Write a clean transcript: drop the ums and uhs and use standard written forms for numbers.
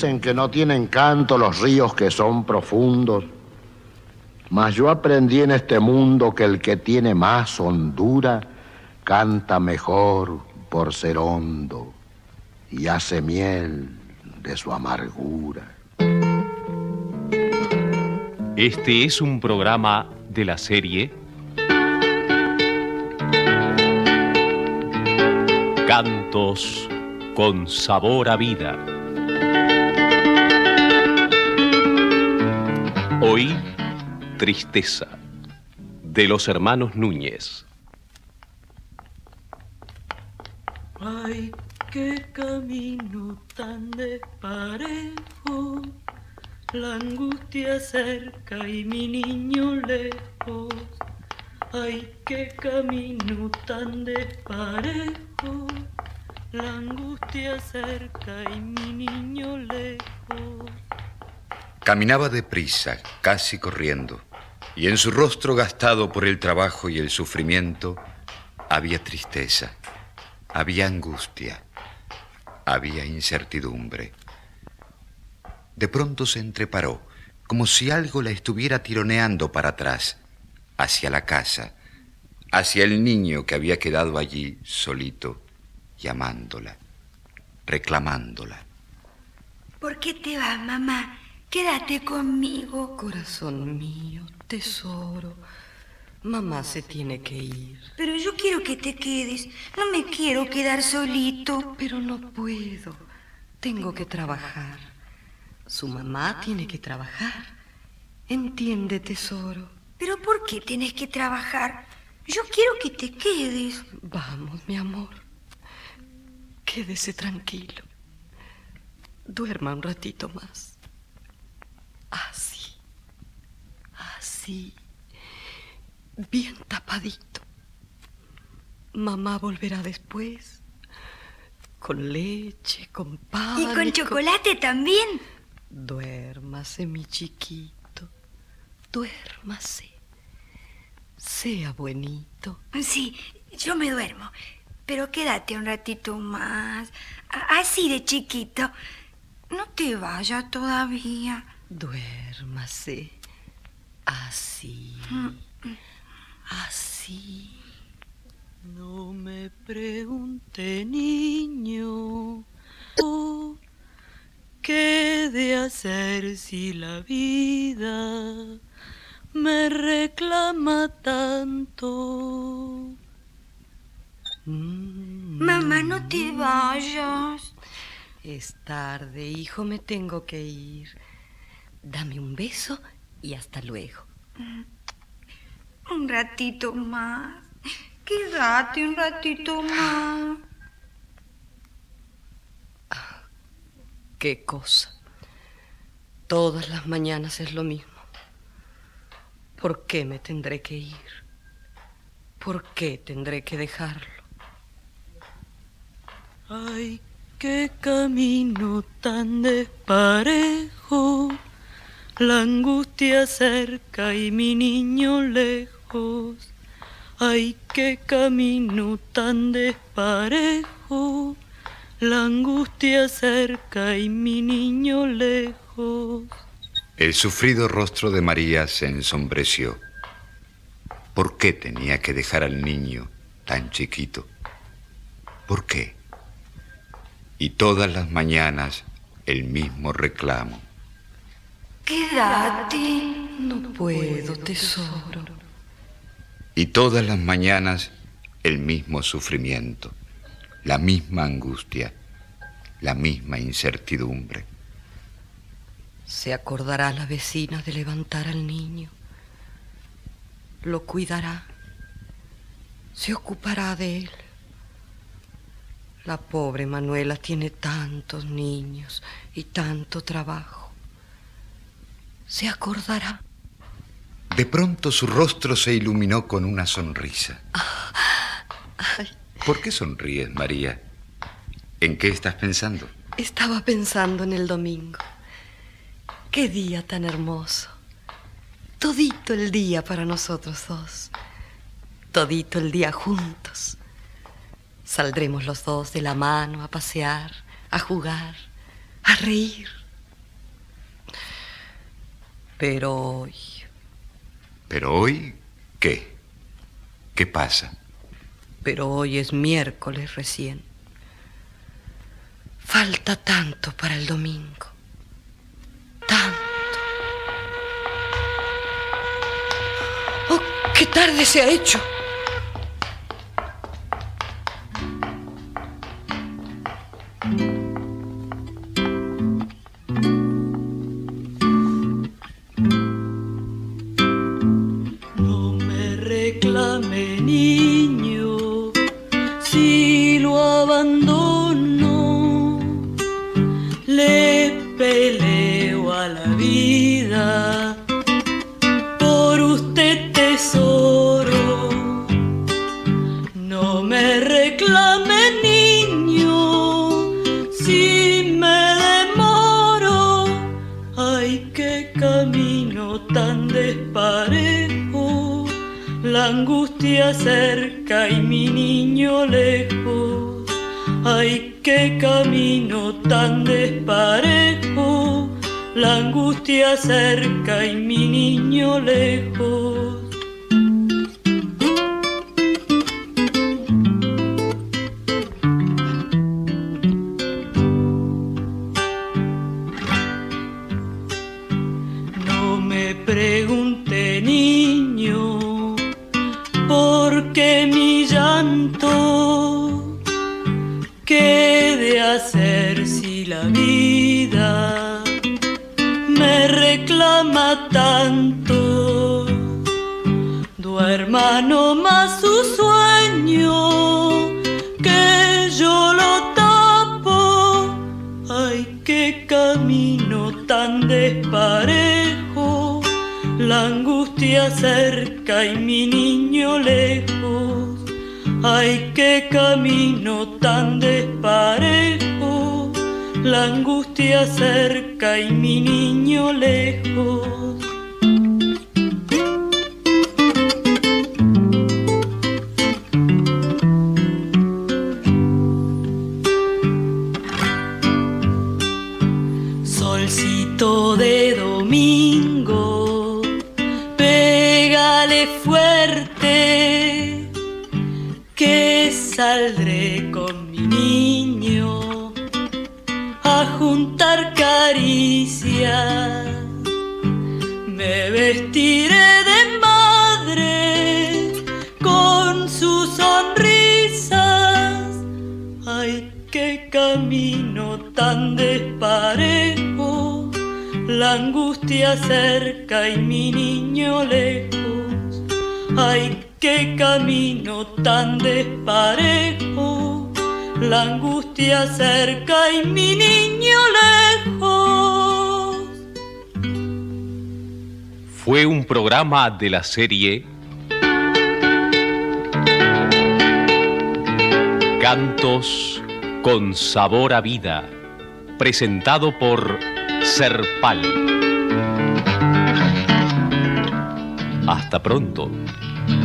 dicen que no tienen canto los ríos que son profundos, mas yo aprendí en este mundo que el que tiene más hondura canta mejor por ser hondo y hace miel de su amargura. Este es un programa de la serie Cantos con sabor a vida. Hoy, Tristeza, de los hermanos Núñez. Ay, qué camino tan desparejo, la angustia cerca y mi niño lejos. Ay, qué camino tan desparejo, la angustia cerca y mi niño lejos. Caminaba deprisa, casi corriendo, y en su rostro gastado por el trabajo y el sufrimiento había tristeza, había angustia, había incertidumbre. De pronto se entreparó, como si algo la estuviera tironeando para atrás, hacia la casa, hacia el niño que había quedado allí solito, llamándola, reclamándola. ¿Por qué te vas, mamá? Quédate conmigo. Corazón mío, tesoro, mamá se tiene que ir. Pero yo quiero que te quedes. No me quiero quedar solito. Pero no puedo. Tengo que trabajar. Su mamá tiene que trabajar. Entiende, tesoro. ¿Pero por qué tienes que trabajar? Yo quiero que te quedes. Vamos, mi amor. Quédese tranquilo. Duerma un ratito más. Así. Así. Bien tapadito. Mamá volverá después. Con leche, con pan. ¿Y con chocolate también? Duérmase, mi chiquito. Duérmase. Sea buenito. Sí, yo me duermo. Pero quédate un ratito más. Así de chiquito. No te vayas todavía. Duérmase. Así. Así. No me pregunte, niño, ¿qué he de hacer si la vida me reclama tanto? Mamá, no te vayas. Es tarde, hijo, me tengo que ir. Dame un beso y hasta luego. Un ratito más. Quédate un ratito más. Qué cosa. Todas las mañanas es lo mismo. ¿Por qué me tendré que ir? ¿Por qué tendré que dejarlo? Ay, qué camino tan desparejo, la angustia cerca y mi niño lejos. Ay, qué camino tan desparejo, la angustia cerca y mi niño lejos. El sufrido rostro de María se ensombreció. ¿Por qué tenía que dejar al niño tan chiquito? ¿Por qué? Y todas las mañanas el mismo reclamo. Quédate. No puedo, tesoro. Y todas las mañanas el mismo sufrimiento, la misma angustia, la misma incertidumbre. Se acordará la vecina de levantar al niño. Lo cuidará. Se ocupará de él. La pobre Manuela tiene tantos niños y tanto trabajo. Se acordará. De pronto su rostro se iluminó con una sonrisa. Ay. ¿Por qué sonríes, María? ¿En qué estás pensando? Estaba pensando en el domingo. Qué día tan hermoso. Todito el día para nosotros dos. Todito el día juntos. Saldremos los dos de la mano a pasear, a jugar, a reír. Pero hoy... ¿Pero hoy qué? ¿Qué pasa? Pero hoy es miércoles recién. Falta tanto para el domingo. Tanto. ¡Oh, qué tarde se ha hecho! No me reclame, niño, si lo abandono. Le peleo a la vida por usted, tesoro. No me reclame, niño, si me demoro. Ay, qué camino tan desparejo, la angustia cerca y mi niño lejos. Ay, qué camino tan desparejo, la angustia cerca y mi niño lejos. No me pregunte, niño, por qué mi llanto. ¿Qué he de hacer si la vida me reclama tanto? Duerma nomás su sueño, que yo lo tapo. Ay, qué camino tan desparejo, la angustia cerca y mi niño lejos. Ay, qué camino tan desparejo, la angustia cerca y mi niño lejos. Solcito de domingo, pégale fuerte, que saldré con mi niño a juntar caricias. Me vestiré de madre con sus sonrisas. Ay, qué camino tan desparejo, la angustia cerca y mi niño lejos. Ay, qué camino tan desparejo, la angustia cerca y mi niño lejos. Fue un programa de la serie Cantos con sabor a vida, presentado por Serpal. Hasta pronto.